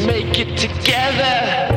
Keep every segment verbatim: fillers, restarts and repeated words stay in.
make it together.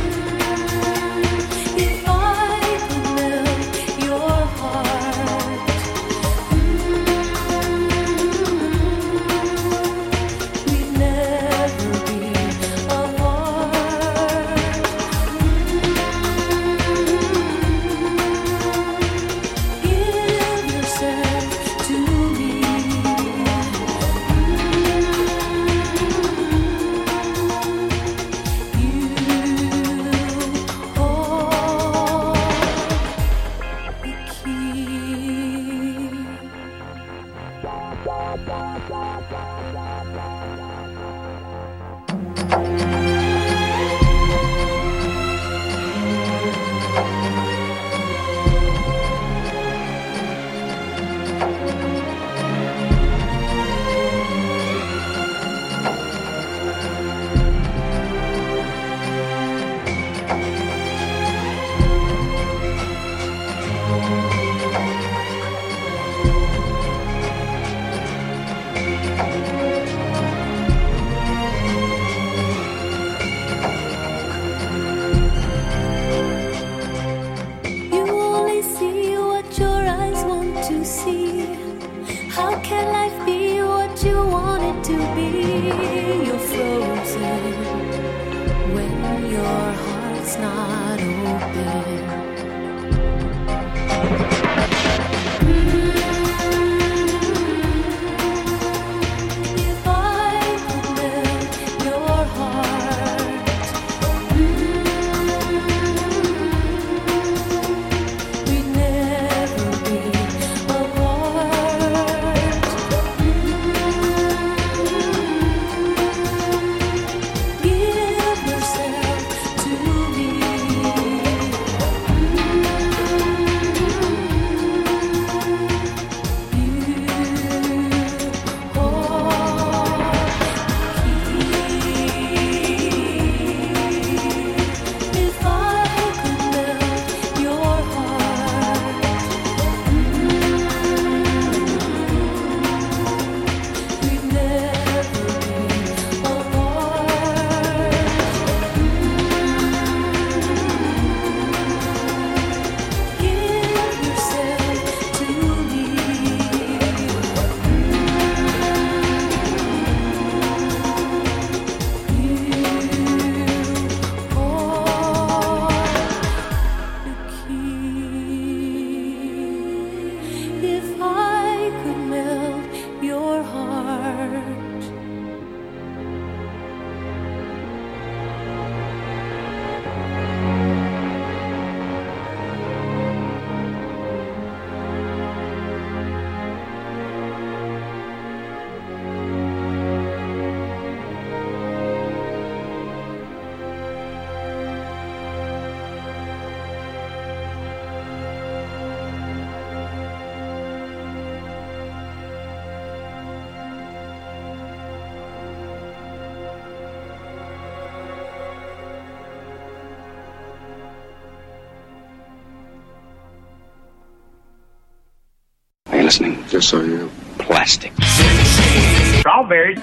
If I could melt your heart, Listening. Yes, I am. Plastic. Strawberries.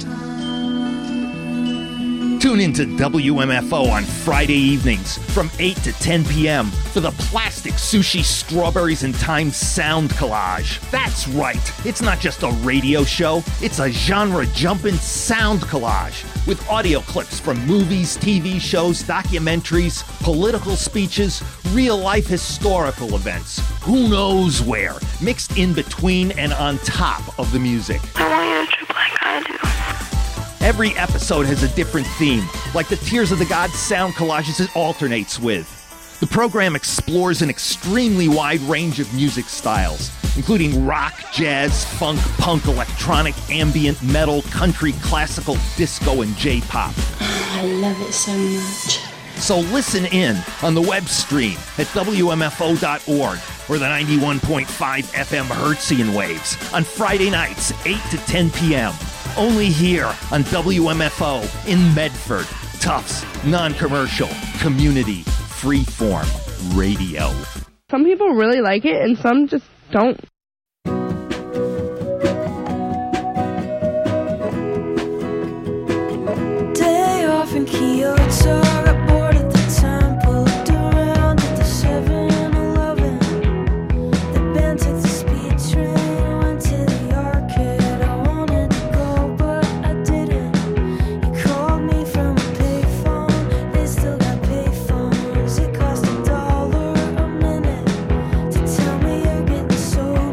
Tune in to W M F O on Friday evenings from eight to ten p.m. for the Plastic Sushi Strawberries and Time Sound Collage. That's right, it's not just a radio show, it's a genre-jumping sound collage with audio clips from movies, T V shows, documentaries, political speeches, real-life historical events, who knows where, mixed in between and on top of the music. I want you to trip like I do. Every episode has a different theme, like the Tears of the Gods sound collages it alternates with. The program explores an extremely wide range of music styles, including rock, jazz, funk, punk, electronic, ambient, metal, country, classical, disco, and J-pop. I love it so much. So listen in on the web stream at W M F O dot org or the ninety-one point five F M Hertzian waves on Friday nights, eight to ten p.m. Only here on W M F O in Medford. Tufts, non-commercial, community, freeform radio. Some people really like it and some just don't. Day off in Kyoto, got bored at the temple, looked around at the seven eleven. The band took the speed train, went to the arcade. I wanted to go, but I didn't. You called me from a payphone, they still got payphones. It cost a dollar a minute to tell me you're getting sober.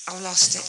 I've lost it.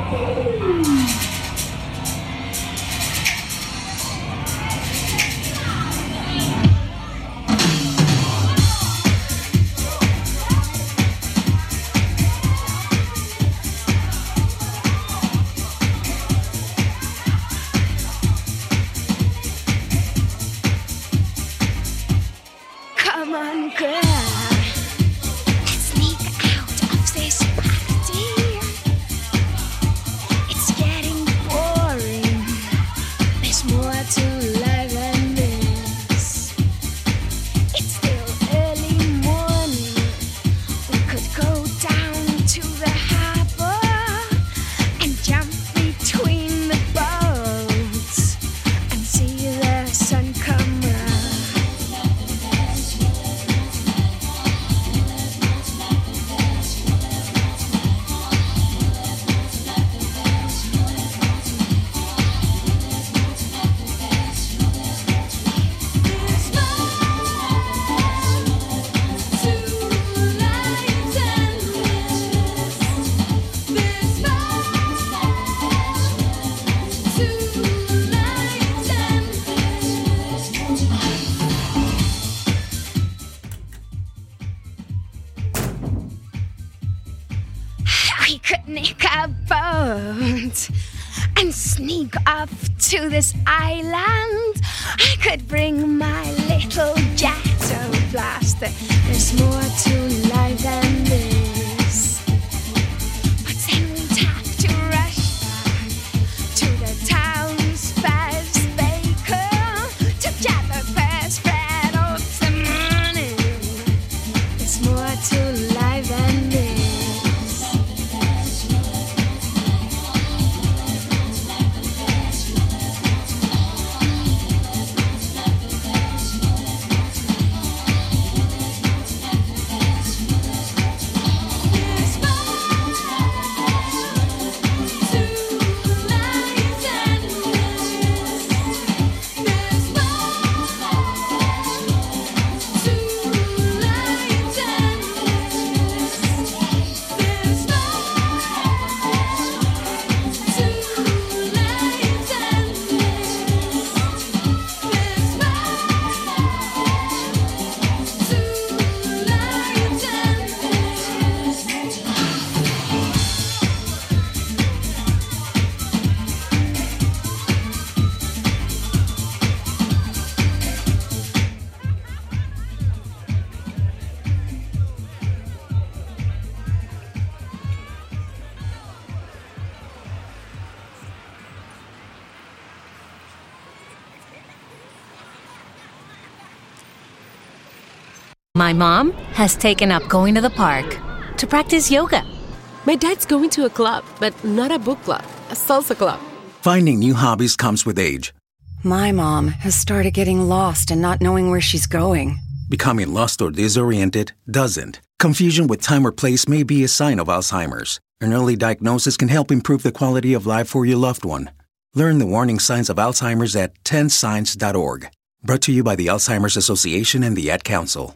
Come on, girl. Let's sneak out of this party. It's getting boring. There's more to life than this. It's still early morning. We could go down to the harbor and jump between the boats and see the sun come up. We could nick a boat and sneak off to this island. I could bring my little ghetto blaster. There's more to life than this. But then we'd have to rush back to the town's best baker to get the best bread of the morning. There's more to life than this. My mom has taken up going to the park to practice yoga. My dad's going to a club, but not a book club, a salsa club. Finding new hobbies comes with age. My mom has started getting lost and not knowing where she's going. Becoming lost or disoriented doesn't. Confusion with time or place may be a sign of Alzheimer's. An early diagnosis can help improve the quality of life for your loved one. Learn the warning signs of Alzheimer's at ten signs dot org. Brought to you by the Alzheimer's Association and the Ad Council.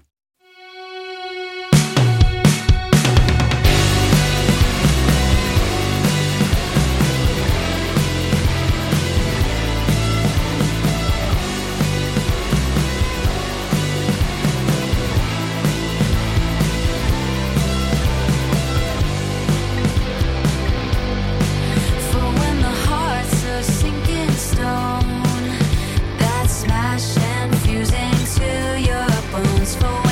Smash and fuse into your bones for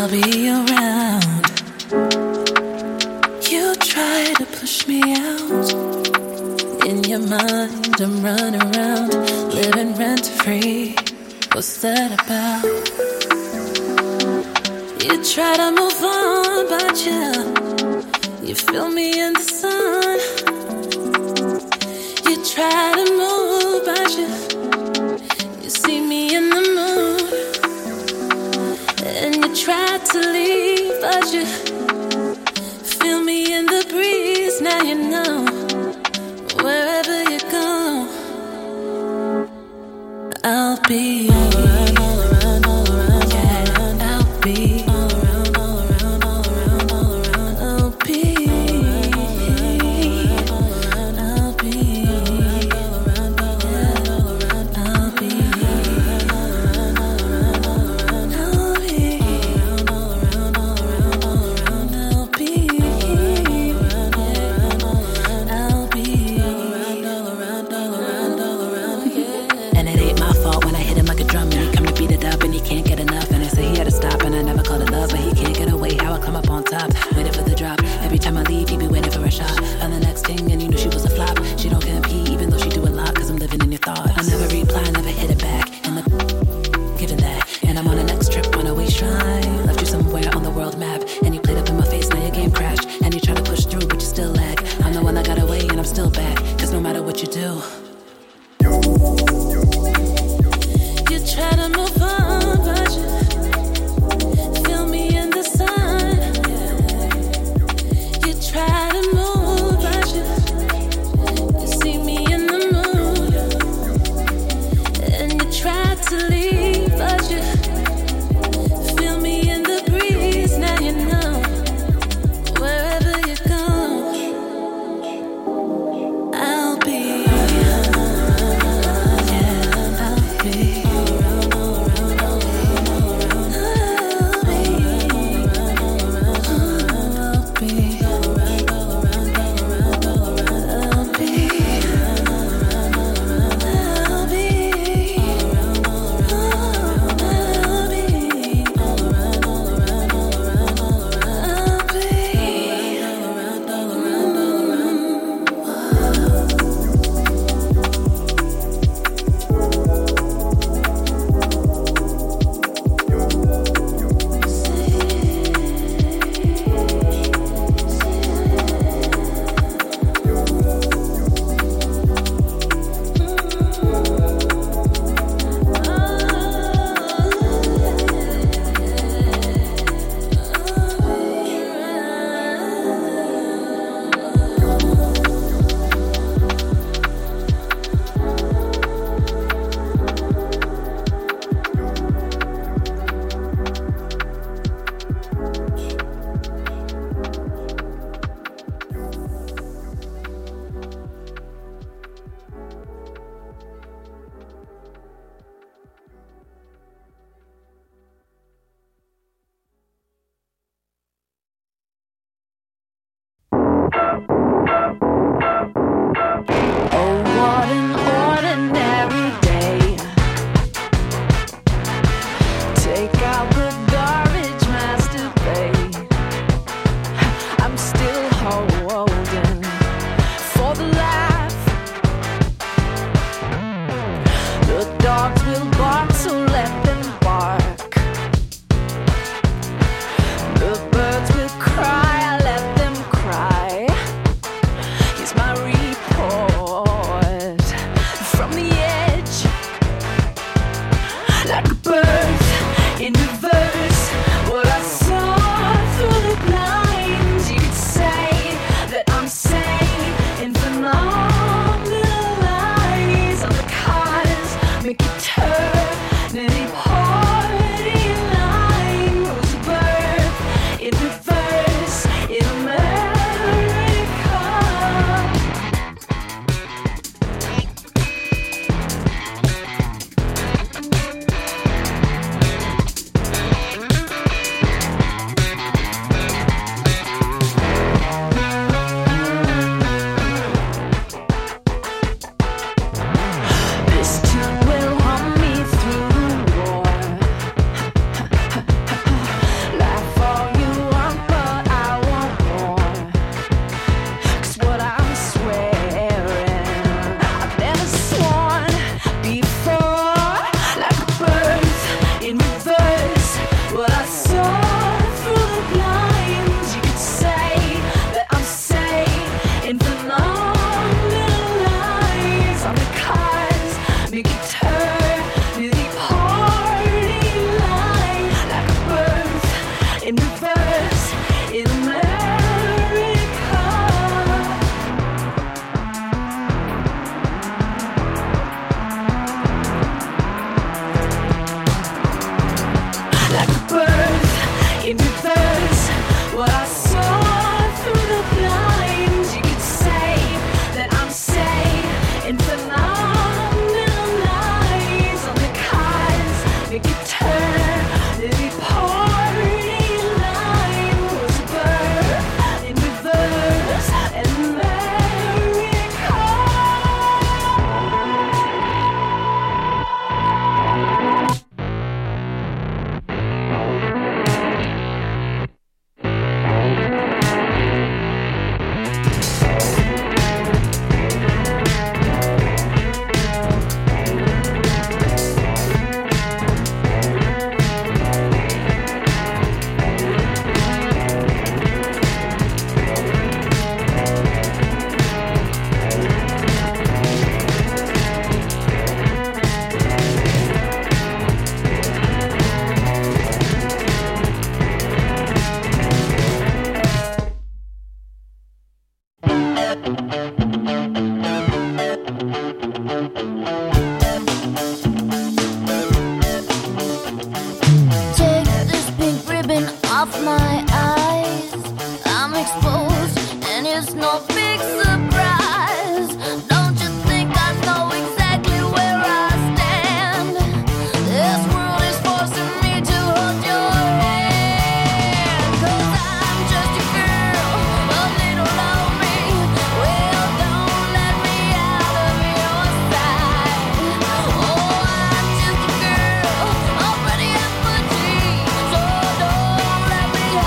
I'll be around. You try to push me out. In your mind, I'm running around, living rent-free. What's that about? You try to move on, but you, you feel me in the sun. You try to move, but you, you see me in the mood. And you try to leave, but you feel me in the breeze. Now you know, wherever you go, I'll be all around, all around, all around, yeah, I'll be all around, all around, all around, all around, I'll be all around, I'll be all around, all around, all around, I'll be all around, all around, all around, I'll be all around, all around, all around, I'll be all around, all around, I'll be all around, all around, all around, all around, yeah. And it ain't my fault when I hit him like a drum and he come to beat it up and he can't get enough. And I say he had to stop and I never called it love, but he can't get away. How I climb up on top, waiting for the drop. Every time I leave, he be waiting for a shot. On the next thing, and you knew she was a flop. She don't compete, even though she do a lot, cause I'm living in your thoughts. I never reply, never hit it back. And the given that. And I'm on the next trip on a waist ride. Left you somewhere on the world map. And you played up in my face, now your game crashed. And you try to push through, but you still lag. I'm the one that got away, and I'm still back. Cause no matter what you do, you try to move on, but you feel me in the sun. You try to move, but you, you see me in the mood. And you try to leave, but you feel me in the breeze. Now you know, wherever you go, I'll be. Like a bird in reverse. what I saw through the blinds. You could say that I'm safe in phenomenal lies. On the cars, make it turn to the party line. Like a birth in reverse in America. Like a birth in reverse, what I saw through the blinds. You could say that I'm safe in phenomenal lies. On the cars, make it turn to the party line. Was a birth in reverse in America. Take this pink ribbon off my eyes. I'm exposed, and it's no big surprise. Don't you think I know exactly where I stand? This world is forcing me to hold your hand. 'Cause I'm just a girl, a little lonely. Well, don't let me out of your sight. Oh, I'm just a girl, already apathy. So don't let me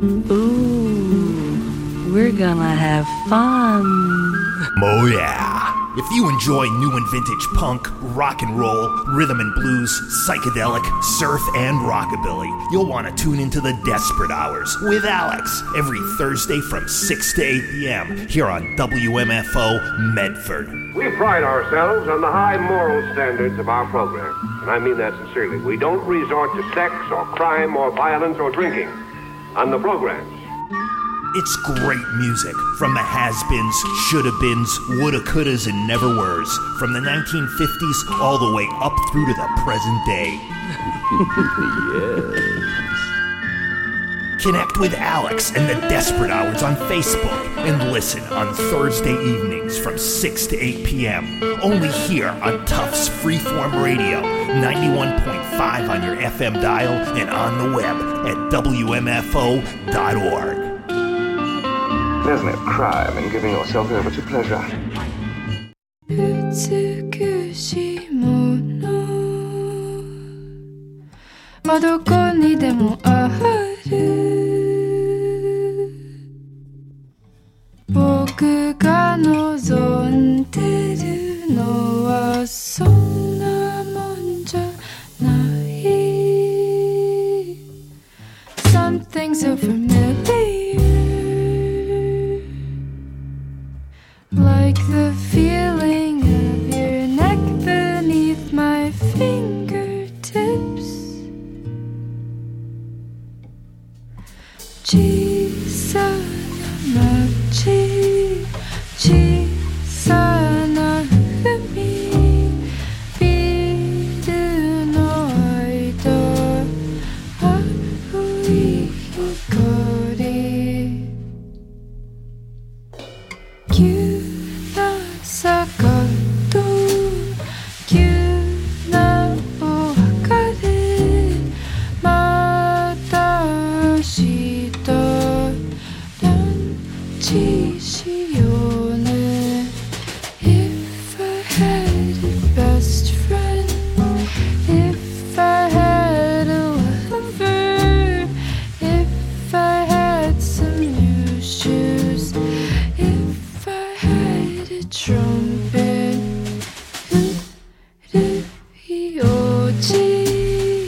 Ooh, we're gonna have fun. Oh yeah. If you enjoy new and vintage punk, rock and roll, rhythm and blues, psychedelic, surf, and rockabilly, you'll want to tune into the Desperate Hours with Alex every Thursday from six to eight p.m. here on W M F O Medford. We pride ourselves on the high moral standards of our program, and I mean that sincerely. We don't resort to sex or crime or violence or drinking on the programs. It's great music from the has-beens, shoulda-beens, woulda-couldas, and never-weres, from the nineteen fifties all the way up through to the present day. Yes. Connect with Alex and the Desperate Hours on Facebook and listen on Thursday evenings from six to eight p.m. only here on Tufts Freeform Radio, ninety-one point five on your F M dial and on the web at W M F O dot org. There's no crime in giving yourself over to pleasure. 美しいものはどこにでもある僕が望んでるのはそんなもんじゃない Something so familiar,Like the feeling of your neck beneath my fingertips 小さな街小さな海ビルの間青い光坂と急なお別れまた明日ランチしようね If I had a best friend If I had a lover If I had some new shoes If I had a trumpetいおじ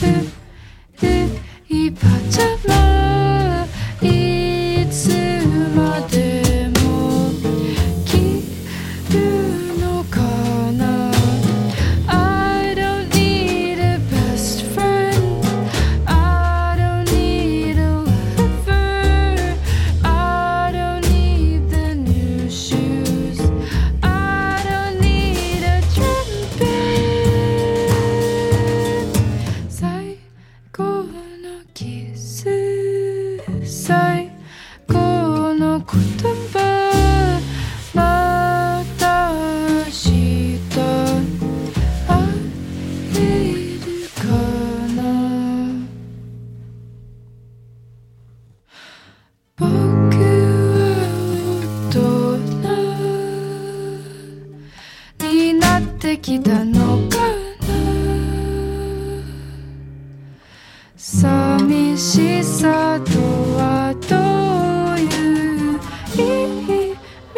いパジャマいつまでも着るのかな I don't need a best friend I don't need a lover I don't need the new shoes I don't need a trumpet 最後のキス最後の言葉また明日会えるかな僕は大人になってきたのかな寂しさとはどういう意味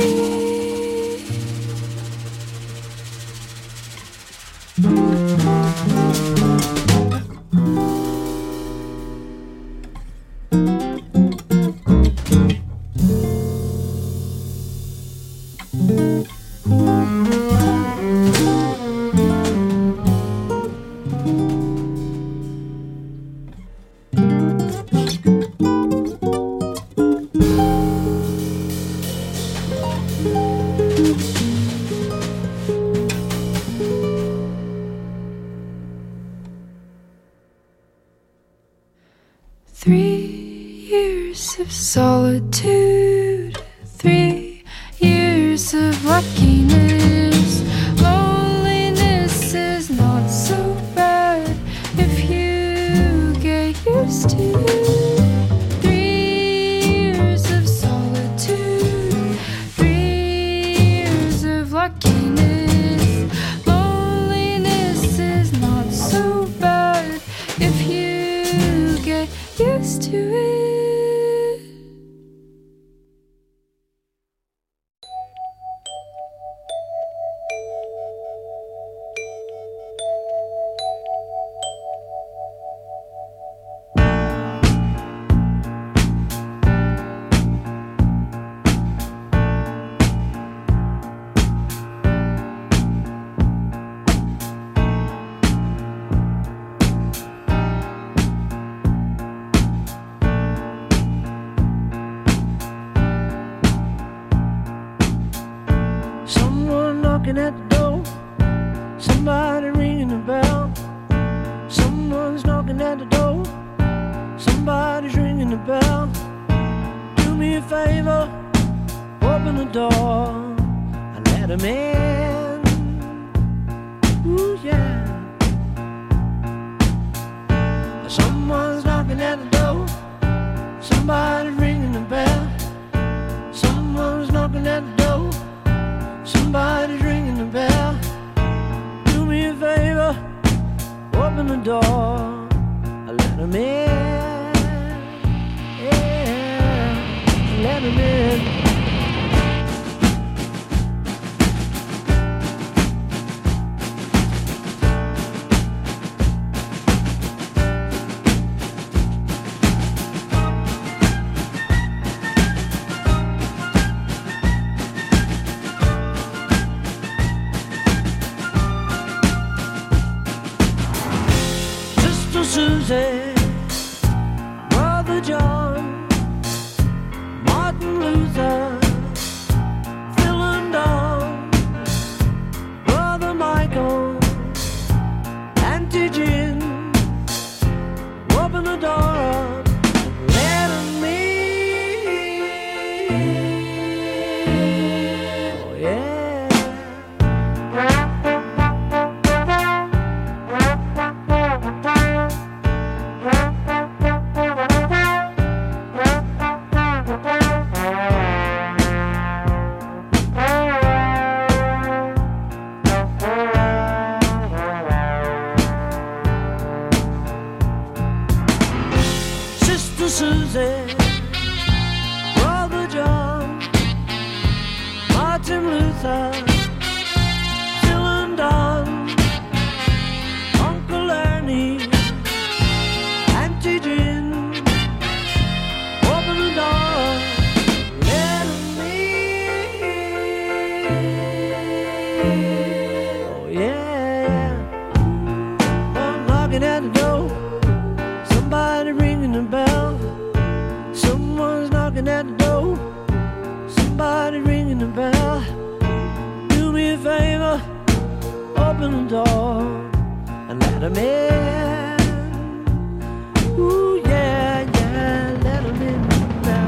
Three years of solitude, three years of luckiness. Loneliness is not so bad if you get used to it. Three years of solitude, three years of luckiness. Loneliness is not so bad if you get used to it. knocking at the door. Somebody ringing the bell. Someone's knocking at the door. Somebody's ringing the bell. Do me a favor, open the door and let him in. Ooh, yeah. Someone's knocking at the door. Somebody's ringing the bell. Someone's knocking at the door. Somebody's ringing the bell. Do me a favor, open the door, let him in. Yeah, let him in. Susie, Brother John, Martin Luther, Phil and Don, Brother Michael, Auntie Jim, open the door up, let him in. Oh yeah. Susie, Brother John, Martin Luther, Phil and Don, Uncle Ernie, Auntie Jim, open the door, let him in. Oh yeah, I'm knocking at the door, somebody ringing the bell. Someone's knocking at the door. Somebody ringing the bell. Do me a favor, open the door and let him in. Ooh yeah, yeah, let him in now.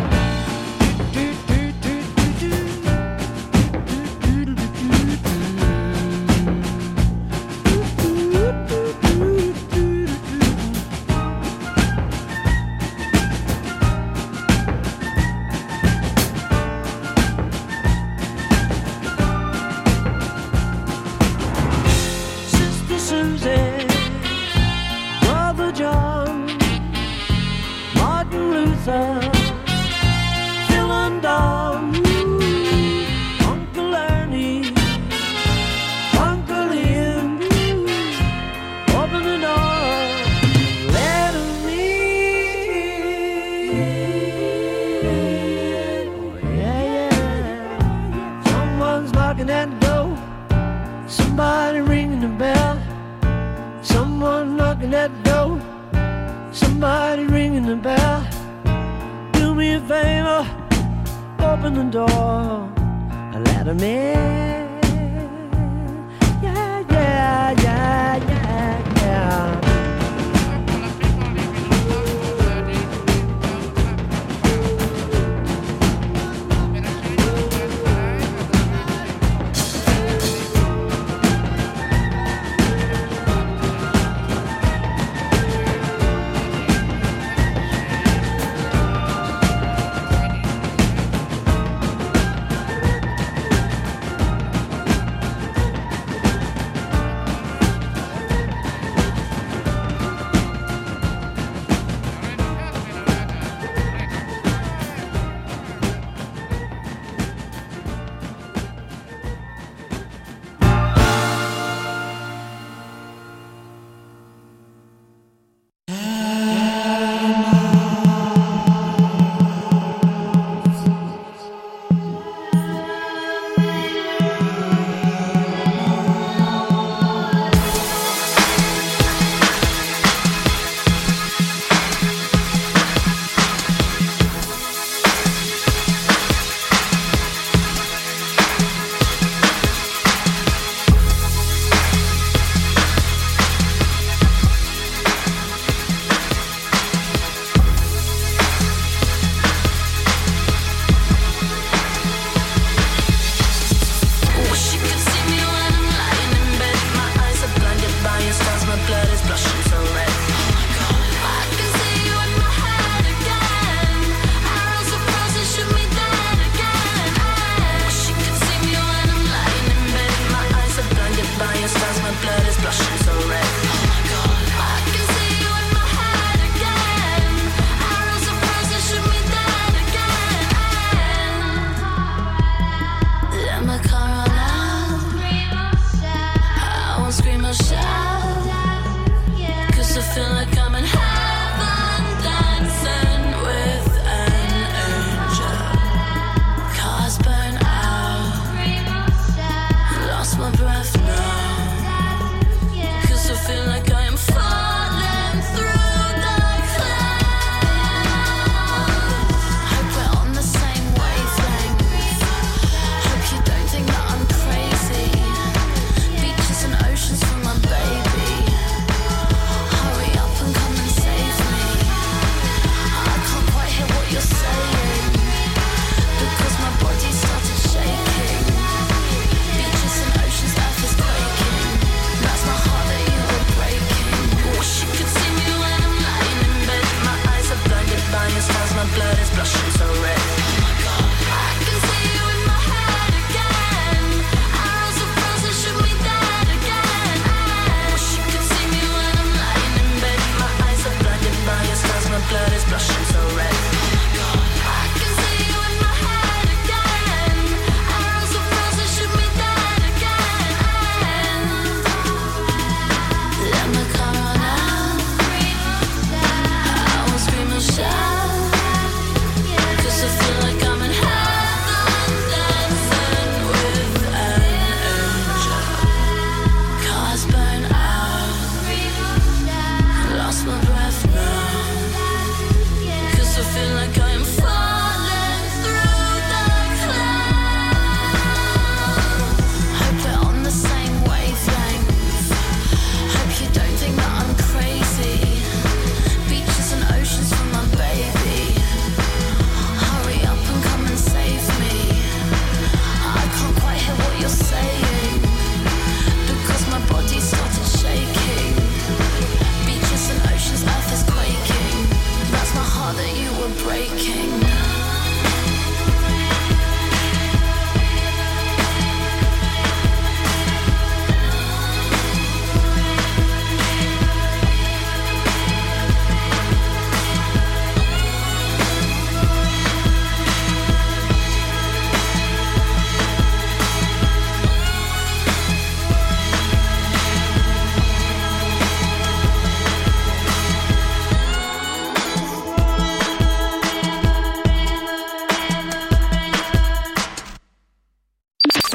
Susie, Brother John, Martin Luther, Phil and Don, Uncle Ernie, Uncle Ian, open the door, let him in. Oh yeah, yeah. Someone's knocking at the door. Somebody ringing the bell. Someone knocking at the door. Somebody ringing the bell. Do me a favor, open the door and let him in. Yeah, yeah, yeah, yeah, yeah.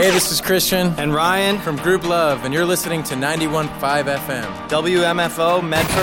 Hey, this is Christian and Ryan from Group Love, and you're listening to ninety-one point five F M. W M F O Medford.